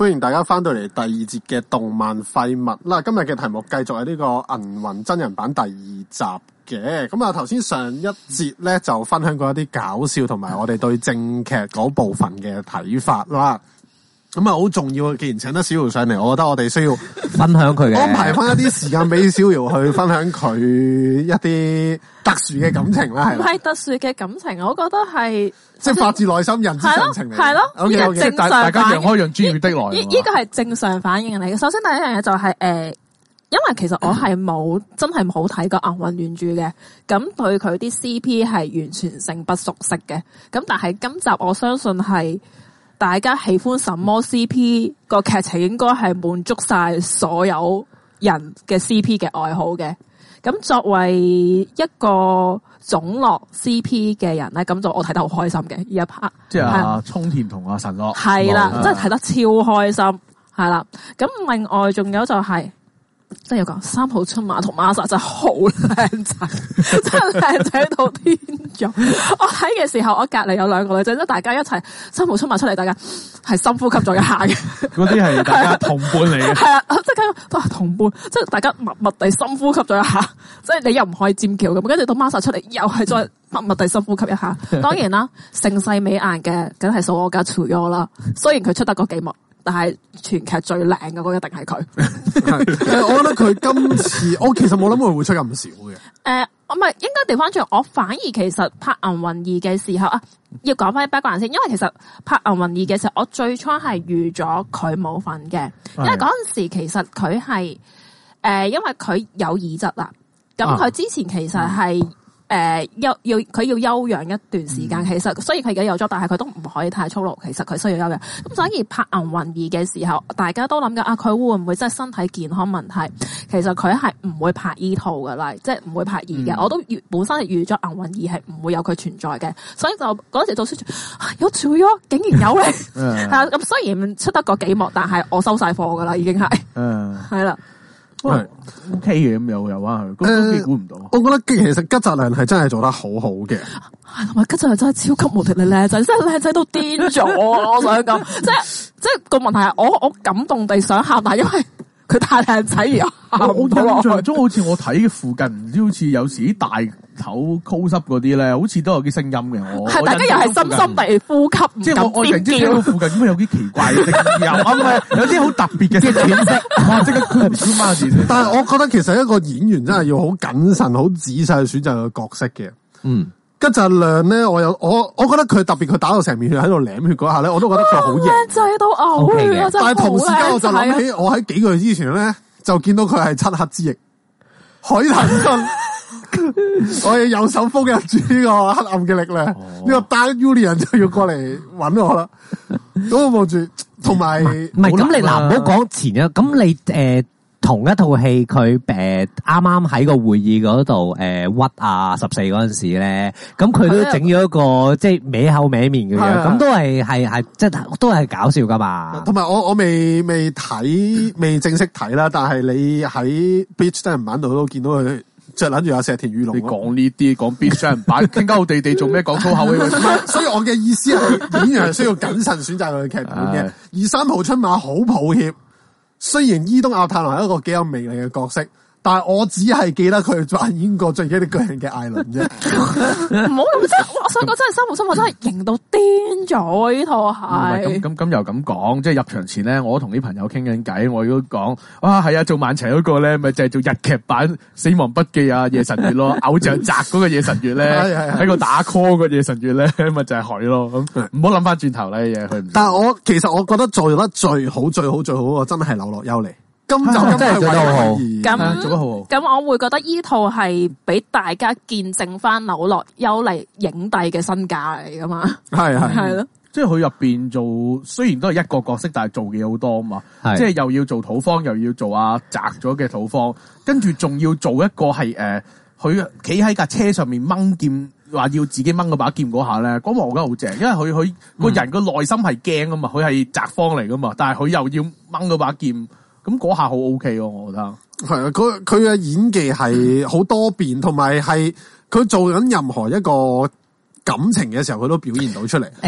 歡迎大家翻到嚟第二節嘅動漫廢物啦！今日嘅題目繼續係呢個銀魂真人版第二集嘅。咁啊，頭先上一節咧就分享過一啲搞笑同埋我哋對正劇嗰部分嘅睇法啦。咁啊，好重要。既然請得小姚上嚟，我覺得我哋需要分享佢嘅安排翻一啲時間俾小姚去分享佢一啲特殊嘅感情啦。係唔係特殊嘅感情，我覺得係即係發自內心人之常情嚟。 係咯 ，OK， 呢個正常大家讓開讓專業的來。 呢個係正常反應嚟嘅。首先第一樣嘢就係因為其實我係冇真係冇睇過銀魂原著嘅，咁對佢啲 CP 係完全性不熟悉嘅。咁但係今集我相信係大家喜歡什麼 CP 個劇情應該係滿足晒所有人嘅 CP 嘅愛好嘅。咁作為一個總樂 CP 嘅人咧，咁就我睇得好開心嘅呢一 part。 即係阿沖田同阿神樂。 係啦，真係睇得超開心。係啦，咁另外仲有就係、真係要講三浦春馬同 Masa 真係好靚仔，真係靚仔到癲咗。我睇嘅時候，我隔籬有兩個女仔，即係大家一齊三浦春馬出嚟，大家係深呼吸咗一下嘅。 嗰啲係大家同伴嚟嘅。 係啊，即係都係同伴，即係大家默默地深呼吸咗一下。即係你又唔可以尖叫咁，跟住到 Masa 出嚟，又係再默默地深呼吸一下。當然啦，盛世美顏嘅梗係數我家 Tsuyo 啦。雖然佢出得嗰幾幕，但係全劇最靚嘅嗰一定係佢。 我覺得佢今次，我其實冇諗過佢會出咁少嘅。 我咪應該調翻轉，我反而其實拍銀魂2嘅時候啊，要講翻 background 先，因為其實拍銀魂2嘅時候，我最初係預咗佢冇份嘅，因為嗰陣時其實佢係因為佢有耳疾啦，咁佢之前其實係。佢要休養一段時間，其實雖然佢而家有咗，但係佢都唔可以太操勞，其實佢需要休養。咁所以拍銀魂2嘅時候，大家都諗緊啊，佢會唔會真係身體健康問題？其實佢係唔會拍依套㗎啦，即係唔會拍2嘅。我都本身係預咗銀魂2係唔會有佢存在嘅，所以就嗰陣時做宣傳，有做咗，竟然有咧，係啊。咁雖然出得個幾幕，但係我收晒貨㗎啦，已經係，係啦。 係 OK 嘅，咁又啊，咁估唔到。 我覺得其實吉澤亮係真係做得好好嘅， 係同埋吉澤亮真係超級無敵靚仔，真係靚仔到癲咗。我想講，即係個問題係我感動地想喊，但係因為佢太靚仔而喊唔到落去。 我印象中好似我睇嘅附近，唔知好似有時啲大頭 close up 嗰啲咧，好似都有啲聲音嘅。我係大家又係深深地呼吸， 即係我突然之間聽到附近咁有啲奇怪嘅聲音，有啲好特別嘅聲色，哇！即刻คุ้翻字。 但係我覺得其實一個演員真係要好謹慎、好仔細去選擇個角色嘅。吉澤亮咧，我覺得佢特別，佢打到成面血喺度舐血嗰下咧，我都覺得佢好型， 靚仔到嘔啊！ 但係同時間我就諗起，我喺幾個月之前咧就見到佢係漆黑之翼海騰信。我嘅右手封印住呢個黑暗嘅力量，呢個 Dark Union 就要過嚟揾我啦。咁我望住，同埋唔係咁，你嗱唔好講前一，咁你同一套戲佢啱啱喺個會議嗰度屈啊14嗰陣時咧，咁佢都整咗一個即係歪口歪面嘅樣，咁都係即係都係搞笑噶嘛。 同埋我未睇未正式睇啦，但係你喺 Bleach 真人版度都見到佢着撚住阿石田裕隆。 你講呢啲講 Bleach 真人版，傾鳩好地地做咩講粗口嘅？ 所以我嘅意思係演員係需要謹慎選擇佢嘅劇本嘅。而三浦春馬好抱歉。雖然伊東亞太郎係一個幾有魅力嘅角色，但係我只係記得佢扮演過進擊的巨人嘅艾倫啫。 唔好咁，即係我想講真係三浦春馬真係型到癲咗，呢套係。 咁又咁講，即係入場前咧，我同啲朋友傾緊偈，我都講，哇係啊，做漫邪嗰個咧，咪就係做日劇版《死亡筆記》啊，夜神月咯，偶像宅嗰個夜神月咧，喺個打 call 個夜神月咧，咪就係佢咯。咁唔好諗翻轉頭咧嘢，佢唔。 但係其實我覺得做得最好嘅真係流落優彌。今集真係做得好好， 咁做得好好。 咁我會覺得依套係俾大家見證翻柳樂優彌影帝嘅身價嚟噶嘛。係咯， 即係佢入邊做，雖然都係一個角色，但係做嘅好多啊嘛。即係又要做土方，又要做阿宅咗嘅土方，跟住仲要做一個係佢企喺架車上面掹劍，話要自己掹嗰把劍嗰下咧，嗰幕我覺得好正，因為佢個人個內心係驚啊嘛，佢係宅方嚟噶嘛，但係佢又要掹嗰把劍。咁嗰下好 OK 咯，我覺得係啊，佢嘅演技係好多變，同埋係佢做緊任何一個感情嘅時候，佢都表現到出嚟。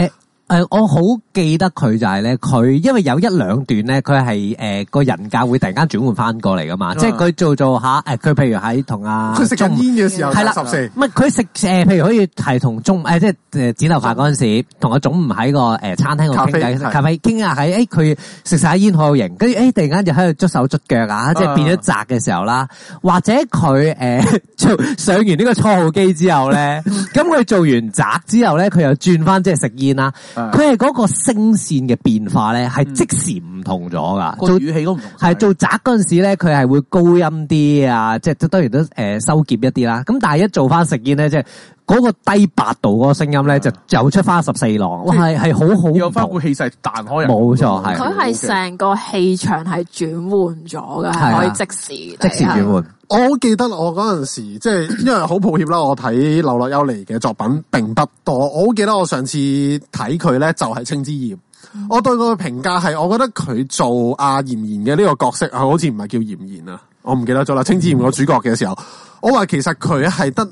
我好記得佢就係咧，佢因為有一兩段咧，佢係個人格會突然間轉換翻過嚟噶嘛，即係佢做下佢譬如喺同佢食緊煙嘅時候係啦 14， 唔係佢食譬如可以係同即係剪頭髮嗰陣時，同阿總唔喺個餐廳度傾偈，咖啡傾下偈，佢食晒煙好有型，跟住突然間就喺度捽手捽腳啊，即係變咗宅嘅時候啦，或者佢做上完呢個初號機之後咧，咁佢做完宅之後咧，佢又轉翻即係食煙啦。佢係嗰個聲線嘅變化咧，係即時唔同咗噶， 個語氣都唔同。 係做宅嗰陣時咧，佢係會高音啲啊，即係當然都收斂一啲啦。咁但係一做翻食煙咧，即係嗰個低八度嗰個聲音咧，就走出翻14浪，哇係好好， 有翻股氣勢彈開人。 冇錯，係佢係成個氣場係轉換咗嘅，可以即時轉換。 我好記得我嗰陣時，即係因為好抱歉啦，我睇劉樂優彌嘅作品並不多。我好記得我上次睇佢咧，就係青之炎。我對佢嘅評價係，我覺得佢做阿炎炎嘅呢個角色，好似唔係叫炎炎啊，我唔記得咗啦。青之炎個主角嘅時候，我話其實佢係得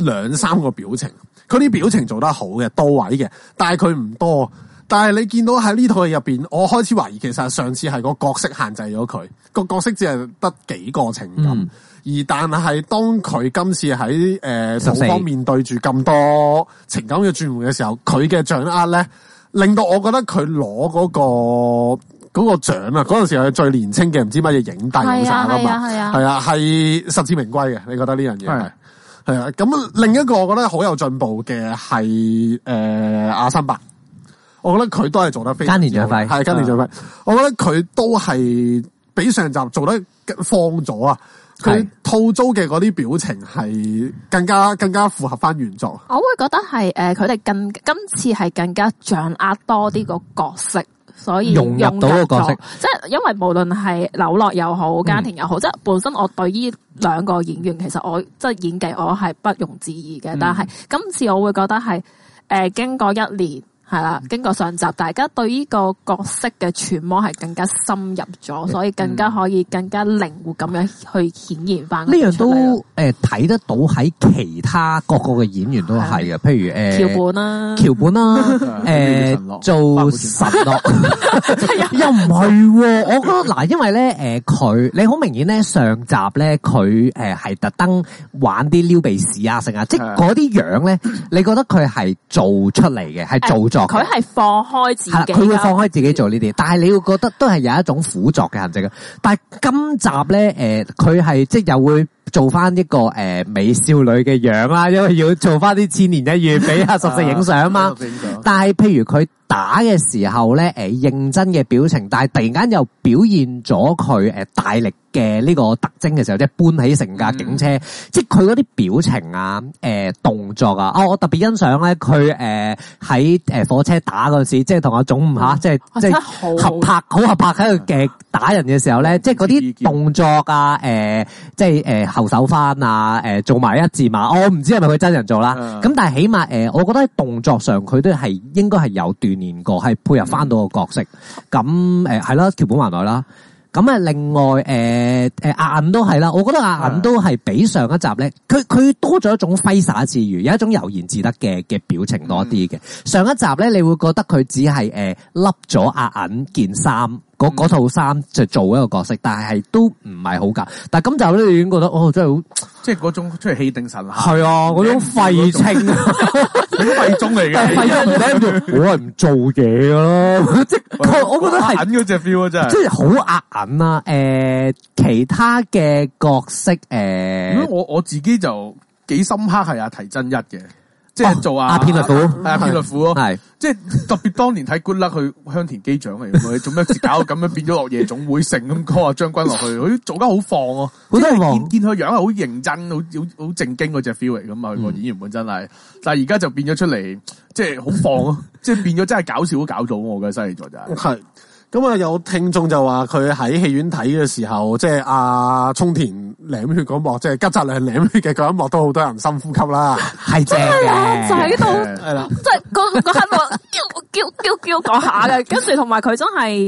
2-3個表情，佢啲表情做得好嘅，到位嘅，但係佢唔多。但係你見到喺呢套戲入邊，我開始懷疑其實上次係個角色限制咗佢，個角色只係得幾個情感。而但係當佢今次喺土方面對住咁多情感嘅轉換嘅時候，佢嘅掌握咧，令到我覺得佢攞嗰個獎啊！嗰陣時係最年青嘅唔知乜嘢影帝咁啥噶嘛，係啊，係實至名歸嘅。你覺得呢樣嘢係啊？咁另一個我覺得好有進步嘅係阿新伯，我覺得佢都係做得非常之好，係菅田將暉，我覺得佢都係比上集做得放咗啊！佢吐槽嘅嗰啲表情係更加符合翻原作。 我會覺得係佢哋今次係更加掌握多啲個角色，所以融入到個角色。 即係因為無論係柳樂又好，菅田又好，即係本身我對呢兩個演員其實我即係演技我係不容置疑嘅，但係今次我會覺得係經過1年。係啦，經過上集，大家對呢個角色嘅揣摩係更加深入咗，所以更加可以更加靈活咁樣去顯現翻。 呢樣都睇得到喺其他各個嘅演員都係嘅，譬如橋本啦，做神樂又唔係，我覺得嗱，因為咧佢你好明顯咧上集咧佢係特登玩啲撩鼻屎啊，成啊，即係嗰啲樣咧，你覺得佢係做出嚟嘅，係做作。 佢係放開自己， 佢會放開自己做呢啲，但係你會覺得都係有一種輔助嘅痕跡嘅。但係今集咧，佢係即係又會做翻一個美少女嘅樣啦，因為要做翻啲千年一遇俾阿14影相啊嘛。但係譬如佢打嘅時候咧，認真嘅表情，但係突然間又表現咗佢大力嘅呢個特徵嘅時候，即係搬起成架警車，即係佢嗰啲表情啊、動作啊，我特別欣賞咧，佢喺火車打嗰陣時，即係同阿總五即係合拍喺度打人嘅時候咧，即係嗰啲動作啊，即係後手翻啊，做埋一字馬，我唔知係咪佢真人做啦，咁但係起碼我覺得喺動作上佢都係應該係有鍛煉過，係配合翻到個角色，咁係啦，橋本環奈啦。咁啊，另外阿銀都係啦，我覺得阿銀都係比上一集咧，佢多咗一種揮灑自如，有一種悠然自得嘅表情多啲嘅。上一集咧，你會覺得佢只係笠咗阿銀件衫，嗰套衫就做一個角色，但係都唔係好夾。但係今集咧，你已經覺得真係好，即係嗰種出嚟氣定神閒。係啊，嗰種廢青，廢中嚟嘅。廢中我係唔做嘢噶咯，即係我覺得係銀嗰隻 feel 啊，真係，即係好壓銀啊！其他嘅角色我自己就幾深刻係阿提真一嘅。即係做阿片律虎，係阿片律虎咯，係即係特別當年睇 Good Luck 去香田機長嚟嘅，做咩搞咁樣變咗落夜總會城咁 call 阿將軍落去，佢做得好放啊，即係見佢樣係好認真，好正經嗰隻 feel 嚟噶嘛，佢個演員本身係，但係而家就變咗出嚟，即係好放咯，即係變咗真係搞笑都搞到我嘅犀利咗就係。 咁啊，有聽眾就話佢喺戲院睇嘅時候，即係阿沖田舐血嗰幕，即係吉澤亮舐血嘅嗰一幕，都好多人深呼吸啦，係正嘅， 就喺度係啦，即係嗰刻我叫嗰下嘅，跟住同埋佢真係即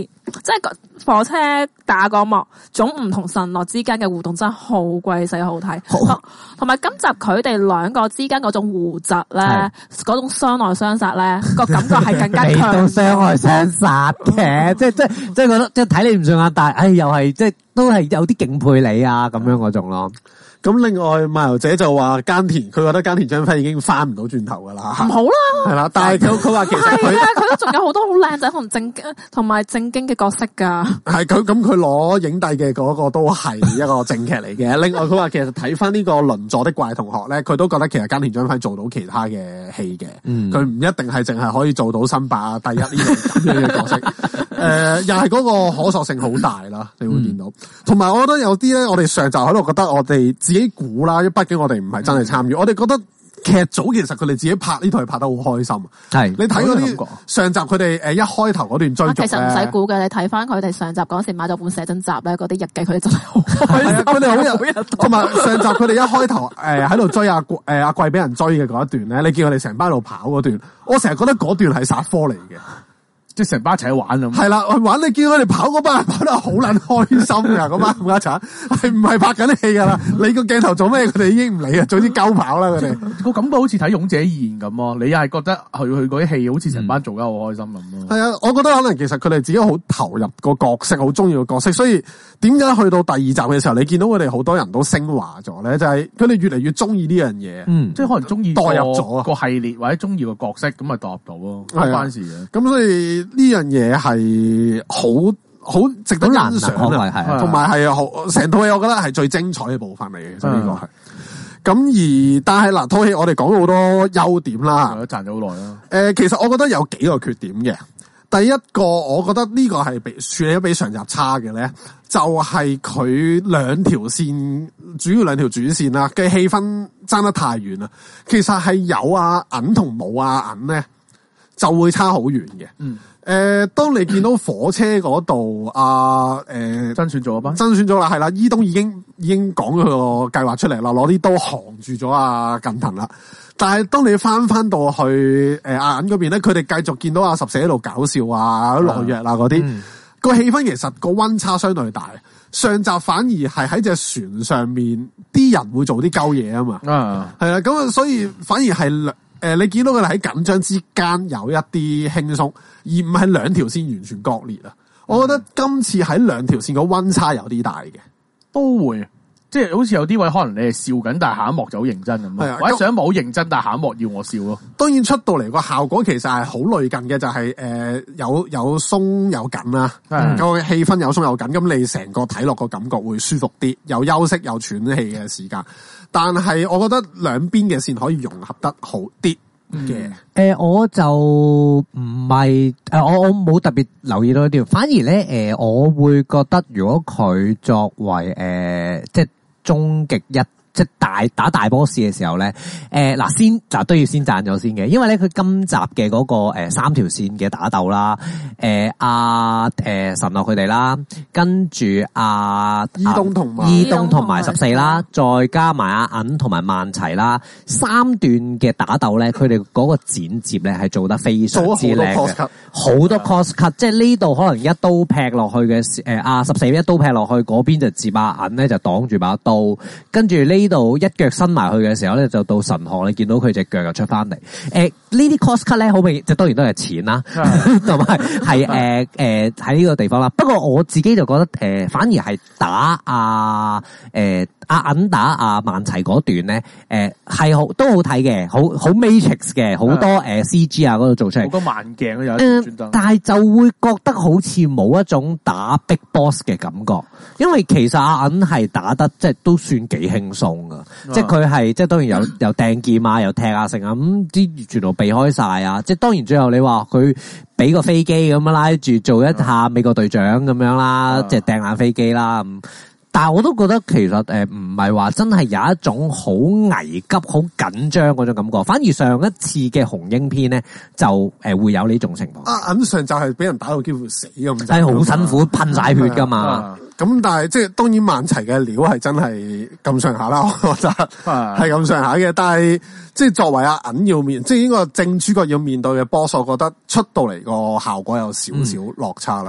即係火車打嗰幕，總唔同神樂之間嘅互動真係好鬼死好睇。同埋今集佢哋兩個之間嗰種互窒咧，嗰種相愛相殺咧，個感覺係更加強。 到相愛相殺嘅，即係覺得即係睇你唔順眼，但係又係即係都係有啲敬佩你啊咁樣嗰種咯。 咁另外漫遊者就話耕田，佢覺得耕田張飛已經翻唔到轉頭噶啦， 唔好啦， 係啦，但係佢話其實佢都仲有好多好靚仔同埋正經嘅角色噶。 係咁佢攞影帝嘅嗰個都係一個正劇嚟嘅。另外佢話其實睇翻呢個鄰座的怪同學咧，佢都覺得其實耕田張飛做到其他嘅戲嘅，佢唔一定係淨係可以做到新霸第一呢類咁樣嘅角色。又係嗰個可塑性好大啦，你會見到。同埋我覺得有啲咧，我哋上集喺度覺得我哋自己估啦，因為畢竟我哋唔係真係參與，我哋覺得劇組其實佢哋自己拍呢套係拍得好開心。係你睇嗰啲上集佢哋一開頭嗰段追逐其實唔使估嘅，你睇翻佢哋上集嗰時買咗本寫真集咧，嗰啲日記佢哋真係好開心。 佢哋好有，同埋上集佢哋一開頭喺度追阿貴俾人追嘅嗰一段咧，你見佢哋成班喺度跑嗰段，我成日覺得嗰段係殺科嚟嘅。 即係成班一齊玩咁， 係啦，去玩你見到佢哋跑嗰班人跑得好撚開心噶，嗰班冚家鏟係唔係拍緊戲噶啦？你個鏡頭做咩？佢哋已經唔理啊，總之鳩跑啦佢哋。個感覺好似睇勇者義彥咁咯，你又係覺得佢嗰啲戲好似成班做得好開心咁咯。 係啊，我覺得可能其實佢哋自己好投入個角色，好中意個角色，所以點解去到第二集嘅時候，你見到佢哋好多人都升華咗咧？就係佢哋越嚟越中意呢樣嘢， 即係可能中意代入咗個系列或者中意個角色，咁咪代入到咯，唔關事嘅。 咁所以呢樣嘢係好值得欣賞啊，同埋係好成套戲，我覺得係最精彩嘅部分嚟嘅，就呢個係。咁但係嗱，套戲我哋講咗好多優點啦， 賺咗好耐啦。 其實我覺得有幾個缺點嘅。第一個，我覺得呢個係處理得比上集差嘅咧，就係佢兩條線，主要兩條主線啦嘅氣氛爭得太遠啦。其實係有阿銀同冇阿銀咧，就會差好遠嘅。當你見到火車嗰度， 真選咗班， 真選咗啦，係啦，伊東已經講咗個計劃出嚟啦，攞啲刀行住咗阿近藤啦。但係當你翻到去阿銀嗰邊咧，佢哋繼續見到阿十四喺度搞笑啊、落藥啊嗰啲，個氣氛其實個溫差相對大。上集反而係喺隻船上面，啲人會做啲鳩嘢啊嘛，係啦，咁所以反而係你見到佢哋喺緊張之間有一啲輕鬆，而唔係兩條線完全割裂啊。我覺得今次喺兩條線個溫差有啲大嘅， 都會。即係好似有啲位可能你係笑緊，但係下一幕就好認真咁咯。或者上一幕好認真，但係下一幕要我笑咯。 當然出到嚟個效果其實係好類近嘅，就係有鬆有緊啦，個氣氛有鬆有緊，咁你成個睇落個感覺會舒服啲，有休息有喘氣嘅時間。但係我覺得兩邊嘅線可以融合得好啲嘅。 我就唔係我冇特別留意到呢條，反而咧我會覺得如果佢作為即係終極一，即係打大 boss 嘅時候咧，先就都要先讚咗先嘅，因為咧佢今集嘅嗰個三條線嘅打鬥啦，神樂佢哋啦，跟住伊東同埋14啦，再加埋阿銀同埋萬齊啦，三段嘅打鬥咧，佢哋嗰個剪接咧係做得非常之靚嘅，好多 cost cut，即係呢度可能一刀劈落去嘅14一刀劈落去，嗰邊就接阿銀咧就擋住把刀，跟住呢度一腳伸埋去嘅時候咧，就到神學你見到佢隻腳又出翻嚟。呢啲 cost cut 咧，好明顯，就當然都係錢啦，同埋係喺呢個地方啦。不過我自己就覺得反而係打阿銀打阿萬齊嗰段咧，係都好睇嘅，好 Matrix 嘅，好多CG 啊嗰度做出嚟， 好多慢鏡都有專登。 但係就會覺得好似冇一種打 Big Boss 嘅感覺，因為其實阿銀係打得即係都算幾輕鬆噶，即係佢係即係當然有掟劍啊，又踢啊成啊，咁啲全部避開晒啊，即係當然最後你話佢俾個飛機咁樣拉住做一下美國隊長咁樣啦，即係掟爛飛機啦咁。但係我都覺得其實唔係話真係有一種好危急、好緊張嗰種感覺，反而上一次嘅紅鷹篇咧就會有呢種情況。 銀上就係俾人打到幾乎死咁， 係好辛苦，噴晒血噶嘛。 咁但係即係當然萬齊嘅料係真係咁上下啦，我覺得係咁上下嘅。但係即係作為阿銀要面，即係呢個正主角要面對嘅 boss，我覺得出到嚟個效果有少少落差啦。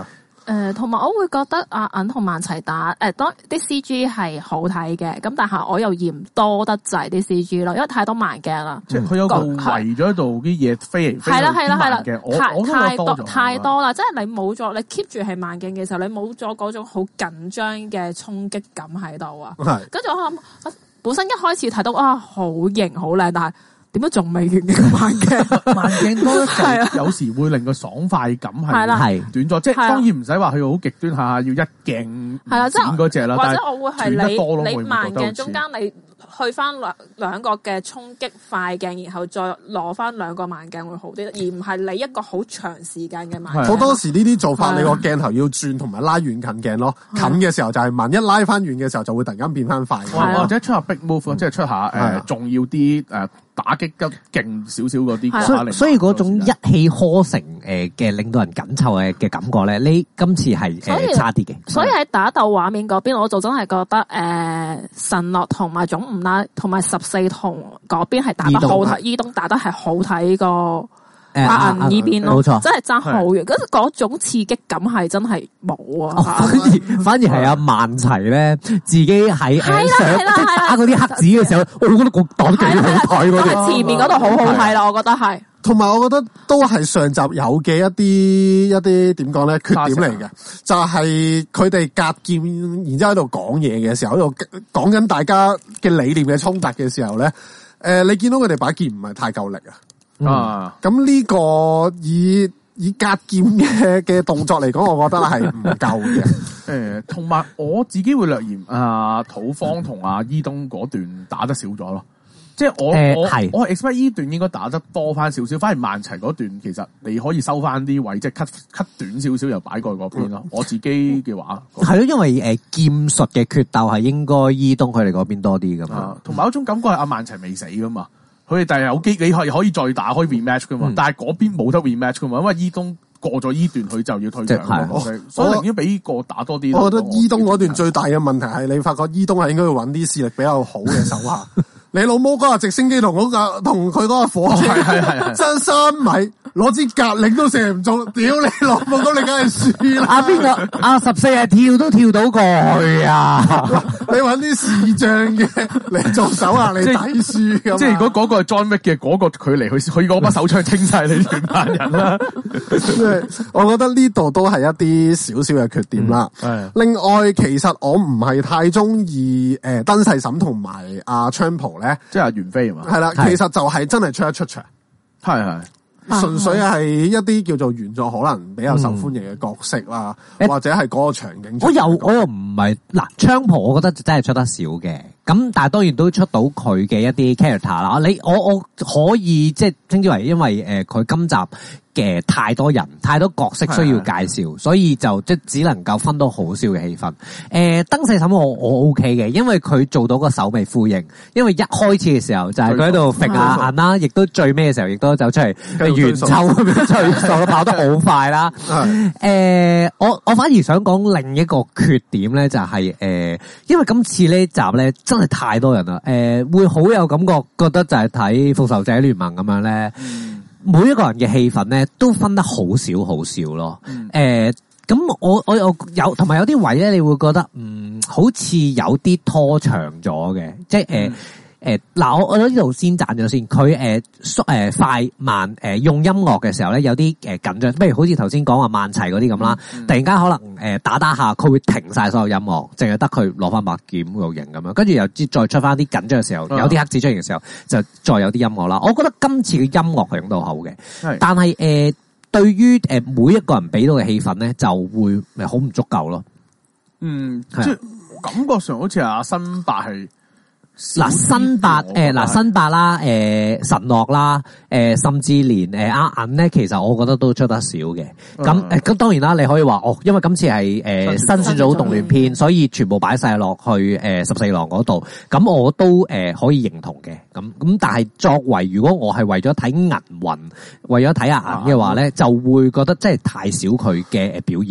同埋我會覺得阿銀同萬齊打當啲 CG 係好睇嘅，咁但係我又嫌多得滯啲 CG 咯，因為太多慢鏡啦。 即係佢有個圍咗度啲嘢飛嚟飛去，係啦， 太多啦，即係你冇咗，你 keep 住係慢鏡嘅時候，你冇咗嗰種好緊張嘅衝擊感喺度啊。跟住我諗，本身一開始睇到好型好靚，但係點解仲未完嘅慢鏡？ 慢鏡多得有時會令個爽快感係短咗，即係當然唔使話佢好極端下要一鏡剪嗰隻啦。 或者我會係你慢鏡中間你去翻兩個嘅衝擊快鏡，然後再攞翻兩個慢鏡會好啲，而唔係你一個好長時間嘅慢鏡。 好多時呢啲做法，你個鏡頭要轉同埋拉遠近鏡咯。近嘅時候就係慢，一拉翻遠嘅時候就會突然間變翻快。 或者出下 big move，即係出下重要啲打擊得勁少少嗰啲， 所以嗰種一氣呵成嘅令到人緊湊嘅感覺咧，呢今次係差啲嘅。 所以喺打鬥畫面嗰邊，我就真係覺得神樂同埋總五啦，同埋14同嗰邊係打得好睇，伊東打得係好睇過阿銀呢邊咯，冇錯，真係爭好遠。嗰種刺激感係真係冇啊！ 反而係阿萬齊咧，自己喺打嗰啲黑子嘅時候，我覺得個打得幾好睇嗰啲。 前面嗰度好好睇啦，我覺得係。 同埋我覺得都係上集有嘅一啲點講咧缺點嚟嘅，就係佢哋隔劍，然之後喺度講嘢嘅時候，喺度講緊大家嘅理念嘅衝突嘅時候咧，你見到佢哋把劍唔係太夠力啊！咁呢個以隔劍嘅動作嚟講，我覺得係唔夠嘅。 同埋我自己會略嫌土方同阿伊東嗰段打得少咗咯。即係我 expect 呢段應該打得多翻少少，反而萬齊嗰段其實你可以收翻啲位，即係 cut 短少少又擺過去嗰邊咯。我自己嘅話係咯，因為劍術嘅決鬥係應該伊東佢哋嗰邊多啲噶嘛。 同埋有種感覺係阿萬齊未死噶嘛，佢哋但係有機你可以再打可以 rematch 噶嘛，但係嗰邊冇得 rematch 噶嘛，因為伊東過咗依段佢就要退場，所以寧願俾個打多啲。 我覺得伊東嗰段最大嘅問題係你發覺伊東係應該要揾啲視力比較好嘅手下。你老母嗰個直升機同佢嗰個火車爭3米，攞支格令都射唔中，屌你老母，咁你梗係輸啦！ 邊個14係跳都跳到過去啊！ 你揾啲視障嘅嚟做手下，你抵輸咁。 即係如果嗰個係 John Wick 嘅嗰個距離，佢嗰把手槍清晒你全班人啦。 我覺得呢度都係一啲少少嘅缺點啦。另外，其實我唔係太中意燈細嬸同埋阿昌蒲咧， 即係阿袁飛啊嘛。 係啦，其實就係真係出一出場， 係純粹係一啲叫做原作可能比較受歡迎嘅角色啦，或者係嗰個場景。 我又唔係嗱，昌蒲我覺得真係出得少嘅。咁但係當然都出到佢嘅一啲 character 啦。我可以即係稱之為，因為佢今集嘅太多人、太多角色需要介紹，所以就即係只能夠分到好少嘅氣氛。燈細嬸我 OK 嘅，因為佢做到個首尾呼應。因為一開始嘅時候就係佢喺度揈下眼啦，亦都最尾嘅時候亦都走出嚟圓抽咁樣吹數，跑得好快啦。我反而想講另一個缺點咧，就係因為今次呢集咧真係太多人啦，會好有感覺，覺得就係睇復仇者聯盟咁樣咧。每一個人嘅戲份咧都分得好少好少咯，咁我有同埋有啲位咧，你會覺得好似有啲拖長咗嘅，即係嗱，我呢度先斬咗先，佢快慢用音樂嘅時候咧，有啲緊張，不如好似頭先講話萬齊嗰啲咁啦，突然間可能打下佢會停晒所有音樂，淨係得佢攞翻把劍個型咁樣，跟住又再出翻啲緊張嘅時候，有啲黑子出現嘅時候，就再有啲音樂啦。我覺得今次嘅音樂係用到好嘅，但係對於每一個人俾到嘅氣氛咧，就會好唔足夠咯。 即係感覺上好似阿新伯係。 新伯啦，神樂啦，甚至連阿銀咧，其實我覺得都出得少嘅。咁當然啦，你可以話因為今次係新選組動亂篇，所以全部擺晒落去14郎嗰度。咁我都可以認同嘅。咁但係作為如果我係為咗睇銀魂，為咗睇阿銀嘅話咧，就會覺得真係太少佢嘅表現咯。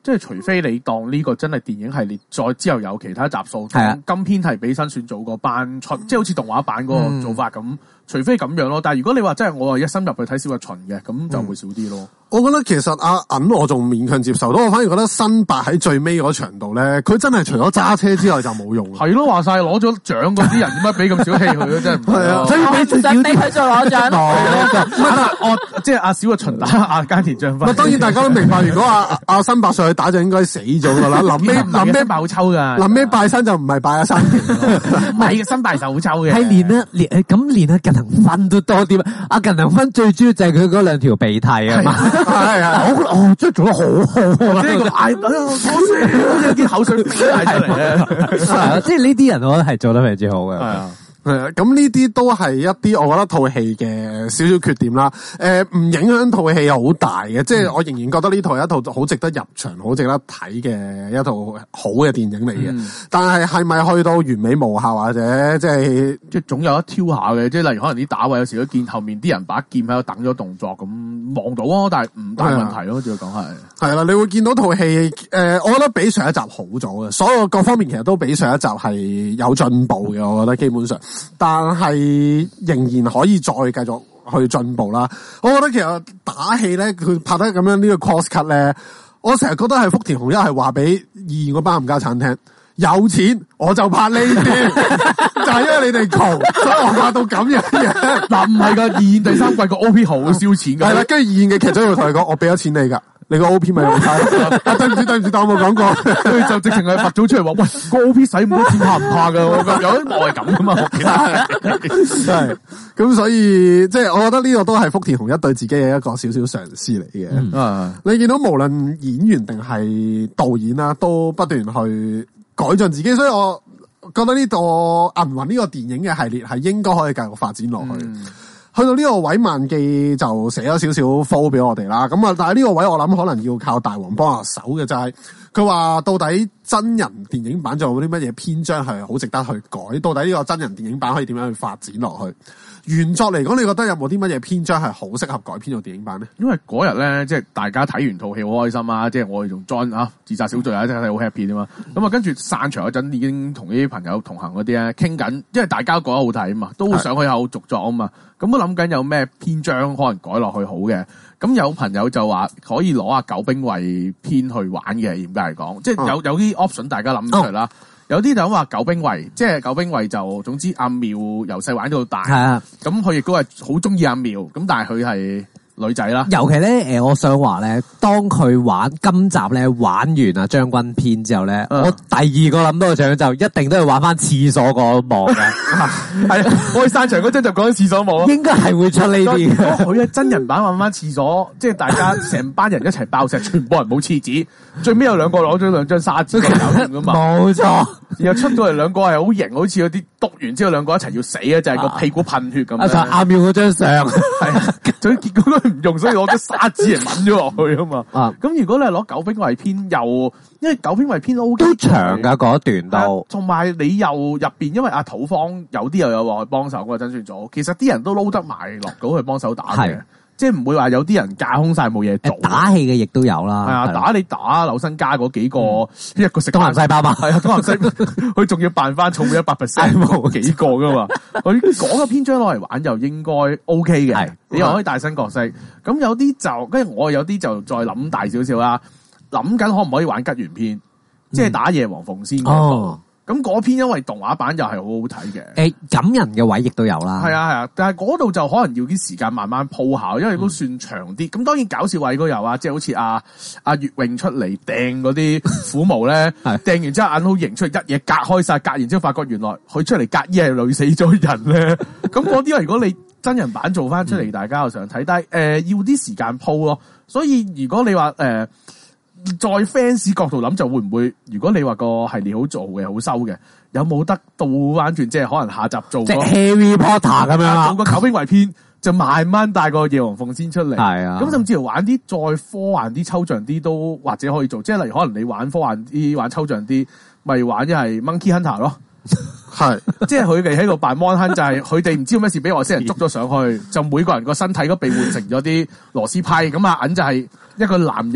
即係除非你當呢個真係電影系列，再之後有其他集數， 係啊今篇係比新選組個班出，即係好似動畫版嗰個做法咁。除非咁樣咯，但係如果你話真係我係一心入去睇小日巡嘅，咁就會少啲咯。 我覺得其實阿銀我仲勉強接受到，我反而覺得新白喺最尾嗰場度咧，佢真係除咗揸車之外就冇用。 係咯，話晒攞咗獎嗰啲人點解俾咁少氣佢咧？真係唔係啊！ 所以俾最少俾佢做攞獎。 我即係阿小日巡打阿菅田將輝。 當然大家都明白，如果阿新白上去打就應該死咗噶啦。臨尾爆抽噶， 臨尾拜山就唔係拜阿山田， 唔係嘅新拜手抽嘅。 係連阿近藤分都多啲。阿近藤分最主要就係佢嗰兩條鼻涕啊嘛。係真係做得好好啊！ 即係個嗌，嗰啲口水嗌出嚟咧。 係啊，即係呢啲人，我覺得係做得非常之好嘅。 係啊。 咁呢啲都係一啲我覺得套戲嘅少少缺點啦。唔影響套戲好大嘅，即係我仍然覺得呢套係一套好值得入場、好值得睇嘅一套好嘅電影嚟嘅。但係咪去到完美無效或者即係總有一挑下嘅？即係例如可能啲打位有時都見後面啲人把劍喺度等咗動作咁望到啊，但係唔大問題咯。照講係啦，你會見到套戲我覺得比上一集好咗嘅，所有各方面其實都比上一集係有進步嘅。我覺得基本上。但係仍然可以再繼續去進步啦。我覺得其實打戲咧，佢拍得咁樣呢個 cross cut 咧，我成日覺得係福田雄一係話俾二嗰班冚家鏟聽，有錢我就拍呢啲，就係因為你哋窮，所以我拍到咁樣嘅。 嗱唔係噶，二第三季個 OP 好燒錢噶。 係啦，跟住二嘅劇組會同佢講，我俾咗錢你噶。你個 OP 咪用晒？對唔住，但我冇講過。 佢就直情係佛祖出嚟話，喂，個 OP 使咁多錢怕唔怕噶？有啲幕係咁噶嘛？ 係咁，所以即係我覺得呢個都係福田雄一對自己嘅一個少少嘗試嚟嘅。你見到無論演員定係導演啦，都不斷去改進自己，所以我覺得呢個銀魂呢個電影嘅系列係應該可以繼續發展落去。去到呢個位，萬記就寫咗少少 flow 俾我哋啦。咁啊，但係呢個位我諗可能要靠大王幫下手嘅，就係佢話到底真人電影版仲有啲乜嘢篇章係好值得去改？到底呢個真人電影版可以點樣去發展落去？原作嚟講，你覺得有冇啲乜嘢篇章係好適合改編做電影版咧？ 因為嗰日咧，即係大家睇完套戲好開心啊！即係我哋仲 join 啊自殺小隊啊，真係好 happy 啊嘛！咁啊，跟住散場嗰陣已經同啲朋友同行嗰啲咧傾緊，因為大家覺得好睇啊嘛，都想去有續作啊嘛。咁我諗緊有咩篇章可能改落去好嘅。咁有朋友就話可以攞阿九兵衛篇去玩嘅，嚴格嚟講，即係有啲 option 大家諗出嚟啦。有啲就話九兵衛，即係九兵衛就總之阿妙由細玩到大，咁佢亦都係好中意阿妙，咁但係佢係女仔啦。 尤其咧，我想話咧，當佢玩今集咧玩完啊將軍篇之後咧，我第二個諗到嘅場就一定都係玩翻廁所嗰幕嘅。 係我去散場嗰陣就講緊廁所幕咯。 應該係會出呢啲嘅。 佢嘅真人版玩翻廁所，即係大家成班人一齊爆石，全部人冇廁紙，最尾有兩個攞咗兩張沙紙搞掂噶嘛。冇錯。然後出到嚟兩個係好型，好似嗰啲督完之後兩個一齊要死啊，就係個屁股噴血咁。 阿妙嗰張相係，所以結果都唔用，所以攞啲沙紙嚟抿咗落去啊嘛。咁如果你係攞九兵衛篇因為九兵衛篇 OK 都長噶嗰段都， 同埋你又入邊，因為阿土方有啲又有話去幫手嗰個真算組，其實啲人都撈得埋落到去幫手打嘅。即係唔會話有啲人架空晒冇嘢做， 打戲嘅亦都有啦。 係啊，打你打柳生家嗰幾個，一個食東南西包嘛， 係啊，東南西，佢仲要扮翻重100%冇幾個噶嘛。佢講個篇章攞嚟玩又應該 OK 嘅，你又可以大新角色。咁有啲就，跟住我有啲就再諗大少少啦，諗緊可唔可以玩吉原篇，即係打夜王鳳仙嗰個。咁嗰篇因為動畫版又係好好睇嘅， 感人嘅位亦都有啦。 係啊，但係嗰度就可能要啲時間慢慢鋪下，因為都算長啲。咁當然搞笑位都有啊，即係好似阿月詠出嚟掟嗰啲虎毛咧，掟完之後眼好型出嚟，一嘢隔開晒，隔完之後發覺原來佢出嚟隔衣係累死咗人咧。咁嗰啲如果你真人版做翻出嚟，大家又想睇，但係要啲時間鋪咯。所以如果你話在 fans 角度諗，就會唔會？如果你話個系列好做嘅、好收嘅，有冇得倒翻轉？即係可能下集做即係 Harry Potter 咁樣做個九兵衛篇，就慢慢帶個夜王鳳仙出嚟。 係啊， 咁甚至乎玩啲再科幻啲、抽象啲都或者可以做。即係例如可能你玩科幻啲、玩抽象啲，咪玩一係 Monkey Hunter 咯。係，即係佢哋喺度扮 Mon Hun，就係佢哋唔知咩事俾外星人捉咗上去，就每個人個身體都被換成咗啲螺絲批。咁阿銀就係一個男人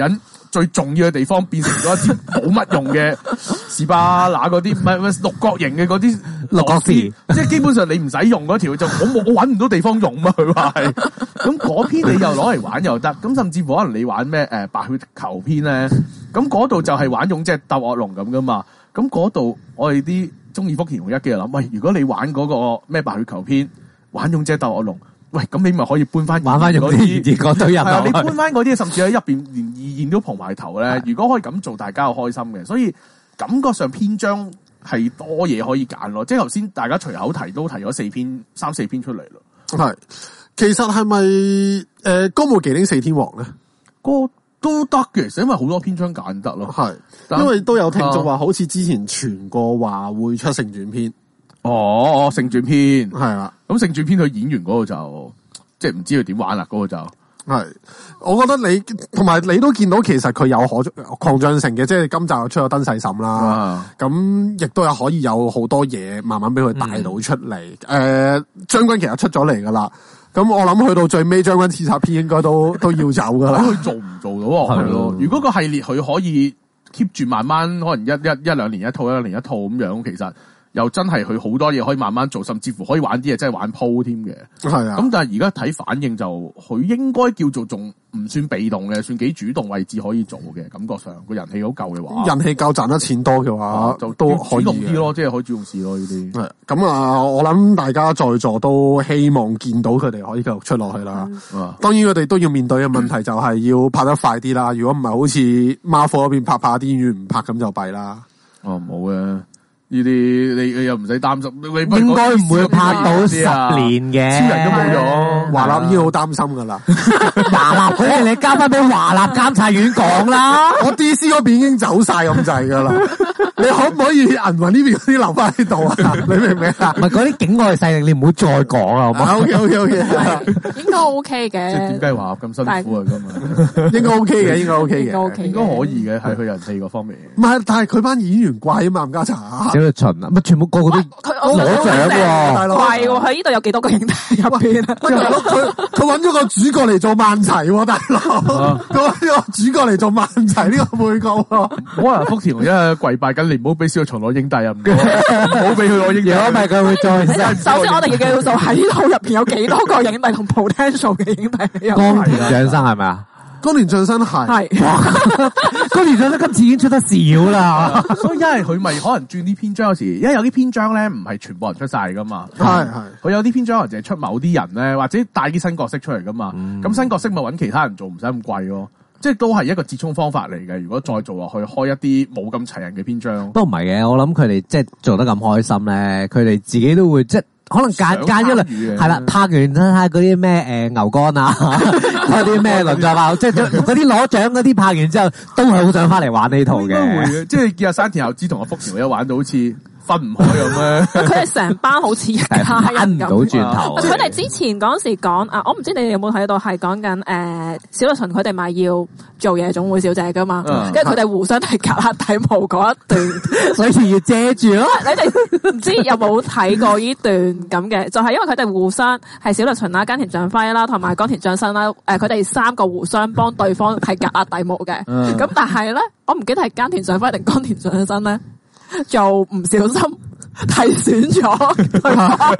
最重要嘅地方變成咗一支冇乜用嘅士巴拿嗰啲，唔係六角形嘅嗰啲六角匙， 即係基本上你唔使用嗰條就我搵唔到地方用嘛，佢話係。咁嗰篇你又攞嚟玩又得，咁甚至乎可能你玩咩白血球篇咧，咁嗰度就係玩用即係鬥惡龍咁噶嘛。咁嗰度我哋啲中意福田雄一嘅人諗，喂，如果你玩嗰個咩白血球篇，玩勇者鬥惡龍，喂，咁你咪可以搬翻玩翻用啲嗰堆人係你搬翻嗰啲，甚至喺入邊連二現都蒲埋頭咧。如果可以咁做，大家又開心嘅，所以感覺上篇章係多嘢可以揀咯。即係頭先大家隨口提都提咗三四篇出嚟咯。 係，其實係咪歌舞伎町四天王咧？ 都得嘅，其實因為好多篇章揀得咯。係， 因為都有聽眾話，好似之前傳過話會出聖傳篇。 哦，聖傳篇係啦。 咁聖傳篇佢演員嗰個就即係唔知佢點玩啦，嗰個就係。我覺得你同埋你都見到，其實佢有擴張性嘅，即係今集又出咗燈細嬸啦。咁亦都有可以有好多嘢慢慢俾佢帶到出嚟。將軍其實出咗嚟噶啦。咁我諗去到最尾將軍刺殺篇應該都要走噶啦。 佢做唔做到係咯？如果個系列佢可以 keep 住慢慢，可能一兩年一套，一年一套咁樣，其實又真係佢好多嘢可以慢慢做，甚至乎可以玩啲嘢真係玩鋪添嘅。係啊。咁但係而家睇反應就，佢應該叫做仲唔算被動嘅，算幾主動位置可以做嘅。感覺上個人氣好夠嘅話， 人氣夠賺得錢多嘅話，就都可以主動啲咯，即係可以主動試咯呢啲。 係咁啊！我諗大家在座都希望見到佢哋可以繼續出落去啦。當然佢哋都要面對嘅問題就係要拍得快啲啦。如果唔係好似 Marvel 嗰邊拍啲演員唔拍咁就弊啦。 哦，冇嘅。呢啲你又唔使擔心， 應該唔會拍到10年嘅， 超人都冇咗， 華納已經好擔心噶啦。 華納嗰啲你交翻俾華納監察院講啦。 我 DC 嗰邊已經走晒咁滯噶啦，你可唔可以銀魂呢邊嗰啲留翻喺度啊？你明唔明啊？ 唔係嗰啲境外勢力，你唔好再講啦，好嘛 ？OK， 應該 OK 嘅。 即係點解華納咁辛苦啊？今日應該 OK 嘅，應該 OK 嘅， 應該可以嘅，係佢人氣嗰方面。 唔係，但係佢班演員貴啊嘛，冚家鏟。 小栗旬啊，乜全部個個都攞獎喎， 大佬貴喎！佢呢度有幾多個影帝入邊啊？ 佢揾咗個主角嚟做萬齊喎，大佬。佢揾咗個主角嚟做萬齊呢個配角喎。 可能福田雄一跪拜緊，你唔好俾小栗旬攞影帝啊！唔好俾佢攞影帝， 如果唔係佢會再。 首先我哋要記到喺呢套入邊有幾多個影帝同 potential 嘅影帝。 岡田將生係咪啊？ 岡田將生係， 岡田將生今次已經出得少啦， 所以因為佢咪可能轉啲篇章有時，因為有啲篇章咧唔係全部人出晒噶嘛， 係佢有啲篇章可能淨係出某啲人咧，或者帶啲新角色出嚟噶嘛，咁新角色咪揾其他人做，唔使咁貴咯，即係都係一個折衷方法嚟嘅。如果再做落去，開一啲冇咁齊人嘅篇章， 都唔係嘅。我諗佢哋即係做得咁開心咧，佢哋自己都會即係。可能間一輪係啦，拍完睇下嗰啲咩牛肝啊，嗰啲咩輪作炮，即係嗰啲攞獎嗰啲拍完之後，都係好想翻嚟玩呢套嘅。 應該會嘅，即係你見阿山田孝之同阿福田雄一玩到好似分唔開咁咧。 佢哋成班好似一家人咁。 唔到轉頭。 佢哋之前嗰時講啊，我唔知你哋有冇睇到，係講緊小栗旬佢哋咪要做夜總會小姐噶嘛，跟住佢哋互相係夾下底毛嗰一段， 所以要遮住咯。 你哋唔知有冇睇過呢段咁嘅？就係因為佢哋互相係小栗旬啦、菅田將輝啦，同埋岡田將生啦，佢哋三個互相幫對方係夾下底毛嘅。咁但係咧，我唔記得係菅田將輝定岡田將生咧，就唔小心提選咗對方， 好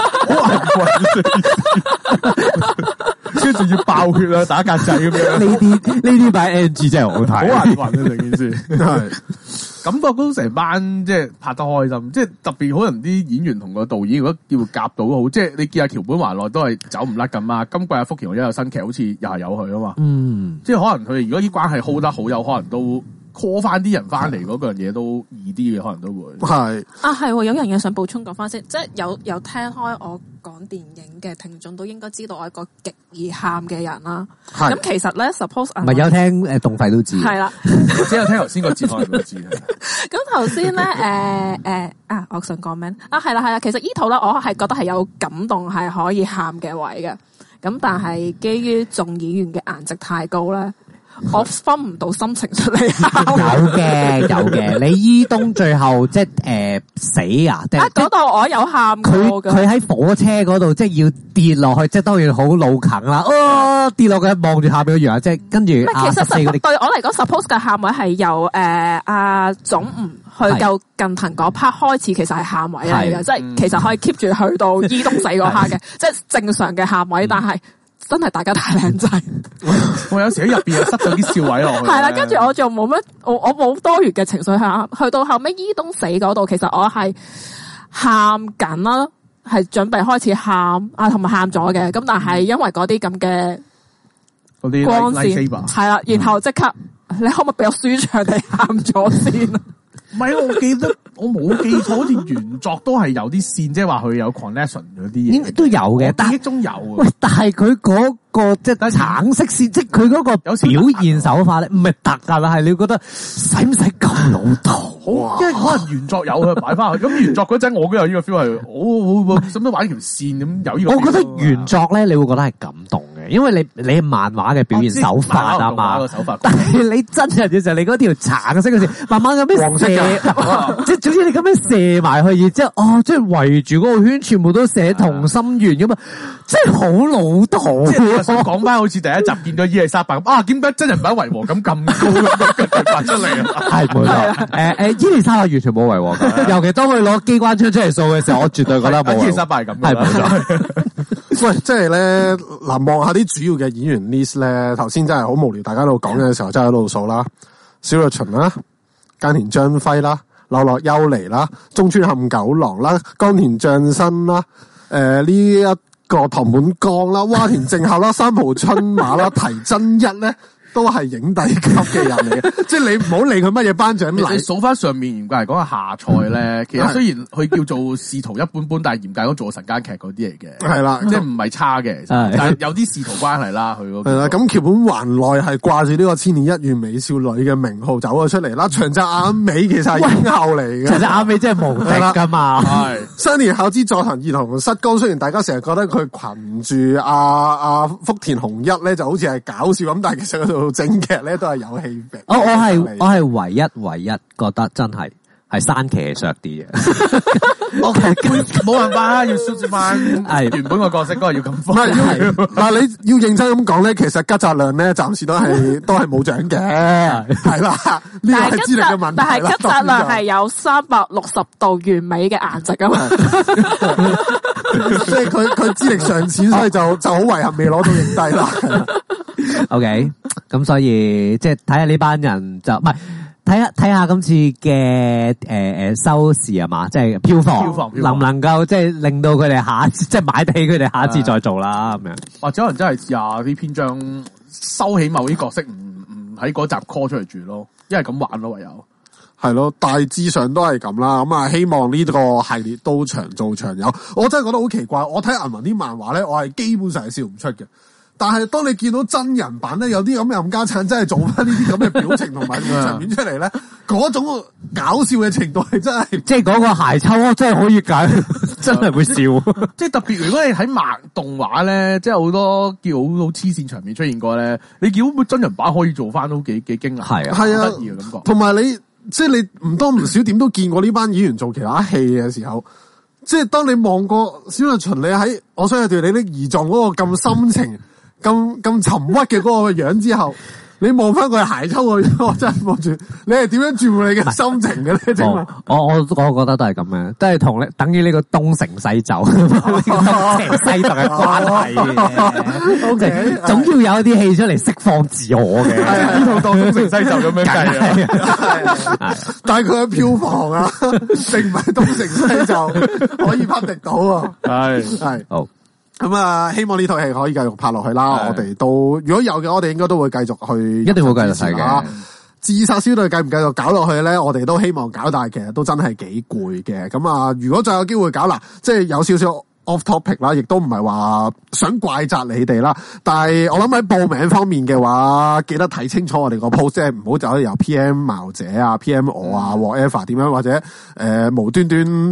跟住要爆血啦，打格仔咁樣。 呢啲擺 NG 真係好睇， 好難混啊！成件事係感覺都成班即係拍得開心，即係特別可能啲演員同個導演如果叫夾到好，即係你見阿橋本環奈都係走唔甩咁啊。今季阿福田雄一有新劇，好似又係有佢啊嘛。即係可能佢哋如果啲關係 hold 得好，有可能都 call 翻啲人翻嚟嗰樣嘢都易啲嘅，可能都會係啊係。有樣嘢想補充講翻先，即係有聽開我講電影嘅聽眾都應該知道我係一個極易喊嘅人啦。咁其實咧 suppose 唔係有聽動費都知係啦， 即係有聽頭先個節目都知。 咁頭先咧我想講咩啊？係啦，其實依套咧我係覺得係有感動係可以喊嘅位嘅。咁但係基於眾演員嘅顏值太高咧， 我分唔到心情出嚟。 有嘅，你伊東最後即係死啊！ 嗰度我有喊過㗎。 佢喺火車嗰度，即係要跌落去，即係當然好老啃啦。跌落去望住下邊個樣，即係跟住。 其實對我嚟講 ，suppose 嘅喊位係由阿總吳去到近藤嗰 part 開始，其實係喊位嚟嘅，即係其實可以 keep 住去到伊東死嗰 part 嘅，即係正常嘅喊位，但係。真係大家太靚仔， 我有時喺入邊又塞咗啲笑位落去。 係啦，跟住我就冇乜，我冇多餘嘅情緒喊。去到後尾伊東死嗰度，其實我係喊緊啦，係準備開始喊啊，同埋喊咗嘅。咁但係因為嗰啲咁嘅嗰啲光線係啦，然後即刻你可唔可以俾我舒暢地喊咗先？ 唔係，我記得我冇記錯，好似原作都係有啲線，即係話佢有 connection 嗰啲嘢， 應該都有嘅。 記憶中有。 喂，但係佢嗰個即係橙色線，即係佢嗰個表現手法咧，唔係特㗎啦，係你覺得使唔使咁老土？ 因為可能原作有佢擺翻去，咁原作嗰陣我都有呢個 feel 係，我使唔使玩條線咁有呢個 feel？ 我覺得原作咧，你會覺得係感動嘅，因為你係漫畫嘅表現手法啊嘛，但係你真人嘅時候，你嗰條橙色嘅線慢慢咁樣黃色嘅，即係總之你咁樣射埋去，然之後即係圍住嗰個圈，全部都寫同心圓咁啊，即係好老土。 講翻好似第一集見到伊麗莎白咁，點解真人版違和感咁高嘅發出嚟啊？ 係冇錯，伊麗莎白完全冇違和感，尤其當佢攞機關槍出嚟掃嘅時候，我絕對覺得冇。 伊麗莎白係咁，係冇錯。 喂，即係咧嗱，望下啲主要嘅演員 list 咧，頭先真係好無聊，大家喺度講嘅時候真係喺度數啦，小栗旬啦，菅田將暉啦，柳樂優彌啦，中村勘九郎啦，岡田將生啦，呢一個堂本剛啦，窪田正孝啦，三浦春馬啦，堤真一咧。都係影帝級嘅人嚟嘅，即係你唔好理佢乜嘢頒獎禮。 你數翻上面嚴格嚟講係下賽咧，其實雖然佢叫做仕途一般般，但係嚴格講做神間劇嗰啲嚟嘅， 係啦， 即係唔係差嘅，但係有啲仕途關係啦，佢嗰個。係啦， 咁橋本環奈係掛住呢個千年一遇美少女嘅名號走咗出嚟啦，長澤雅美其實係影后嚟嘅， 長澤雅美真係無敵噶嘛。 係新年孝之助藤二同失江，雖然大家成日覺得佢群住阿福田雄一咧就好似係搞笑咁，但係其實嗰度整劇咧都係有戲病。 我係唯一覺得真係山崎係削啲嘅。 我冇辦法啦，要縮住翻原本個角色嗰個要咁快。 嗱，你要認真咁講咧，其實吉澤亮咧暫時都係冇獎嘅，係啦，呢個係資歷嘅問題。 但係吉澤亮係有360度完美嘅顏值啊嘛， 即係佢資歷尚淺，所以就好遺憾未攞到影帝啦。 OK，咁所以即係睇下呢班人就唔係睇下今次嘅收視係嘛，即係票房能唔能夠即係令到佢哋下一次即係買得起佢哋下一次再做啦咁樣， 或者可能真係試下啲篇章收起某啲角色唔喺嗰集 call 出嚟住咯，因為咁玩咯唯有。 係咯，大致上都係咁啦。咁啊，希望呢個系列都長做長有。我真係覺得好奇怪，我睇銀魂啲漫畫咧，我係基本上係笑唔出嘅。但係當你見到真人版咧，有啲咁嘅冚家鏟真係做翻呢啲咁嘅表情同埋場面出嚟咧，嗰種搞笑嘅程度係真係， 即係嗰個鞋抽真係可以解，真係會笑。 即係特別如果你睇漫動畫咧，即係好多叫好黐線場面出現過咧，你見到真人版可以做翻都幾驚訝， 係啊， 得意嘅感覺。同埋你即係你唔多唔少點都見過呢班演員做其他戲嘅時候，即係當你望過小栗旬，你喺我想有條你的胰臟嗰個咁深情。咁沉鬱嘅嗰個樣之後，你望翻佢鞋抽個樣，我真係望住你係點樣轉換你嘅心情嘅咧？整我覺得都係咁樣，都係同等於呢個東成西就東成西就嘅關係嘅。OK， 總要有一啲戲出嚟釋放自我嘅。 呢套當東成西就咁樣計啊！ 但係佢嘅票房啊，並唔係東成西就可以匹敵到啊！係好。 咁啊，希望呢套戲可以繼續拍落去啦。我哋都如果有嘅，我哋應該都會繼續去， 一定會繼續睇嘅。 自殺小隊繼唔繼續搞落去咧？我哋都希望搞，但係其實都真係幾攰嘅。咁啊，如果再有機會搞啦，即係有少少 off topic 啦，亦都唔係話想怪責你哋啦。但係我諗喺報名方面嘅話，記得睇清楚我哋個 post，即係唔好就由 PM 茅姐啊、PM 我啊 whatever 點樣，或者無端端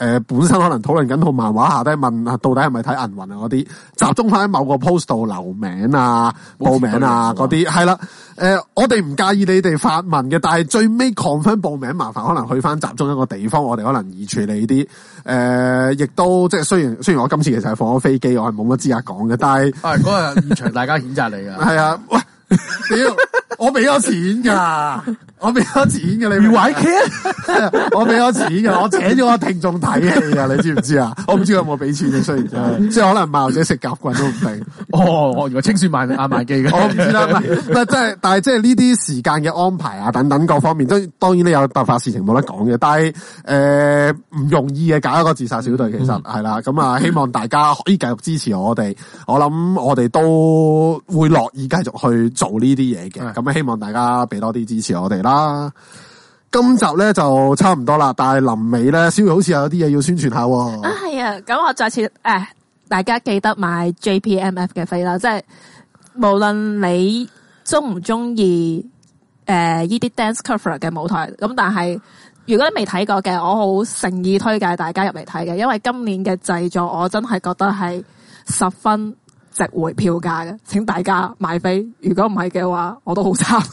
本身可能討論緊套漫畫下低問到底係咪睇銀魂啊嗰啲，集中翻喺某個 post 度留名啊、報名啊嗰啲，係啦。我哋唔介意你哋發問嘅，但係最尾 confirm 報名麻煩可能去翻集中一個地方，我哋可能易處理啲。亦都即係雖然我今次其實係放咗飛機，我係冇乜資格講嘅，但係嗰日現場大家譴責你噶。 係啊，喂，屌，我俾咗錢噶。我俾咗錢嘅，你玩 K 我俾咗錢嘅，我請咗個聽眾睇戲啊！你知唔知啊？我唔知有冇俾錢嘅，雖然即係可能賣或者食夾棍都唔定。 我原來清算萬記嘅， 我唔知啦。但係即係呢啲時間嘅安排啊，等等各方面都當然都有突發事情冇得講嘅。但係唔容易嘅，搞一個自殺小隊，其實係啦。咁啊，希望大家可以繼續支持我哋。我諗我哋都會樂意繼續去做呢啲嘢嘅。咁希望大家俾多啲支持我哋啦。今集咧就差唔多啦，但係臨尾咧，小魚好似有啲嘢要宣傳下。 係啊，咁我再次大家記得買 JPMF 嘅飛啦，即係無論你中唔中意呢啲 dance cover 嘅舞台，咁但係如果你未睇過嘅，我好誠意推介大家入嚟睇嘅，因為今年嘅製作我真係覺得係十分值回票價嘅，請大家買飛。如果唔係嘅話，我都好慘。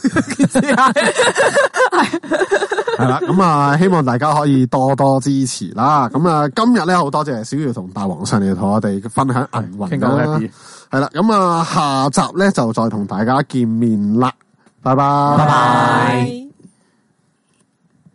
係啦，咁啊，希望大家可以多多支持啦。咁啊，今日咧好多謝小瑤同大王上嚟同我哋分享銀魂啦。係啦，咁啊，下集咧就再同大家見面啦。拜拜， 拜拜。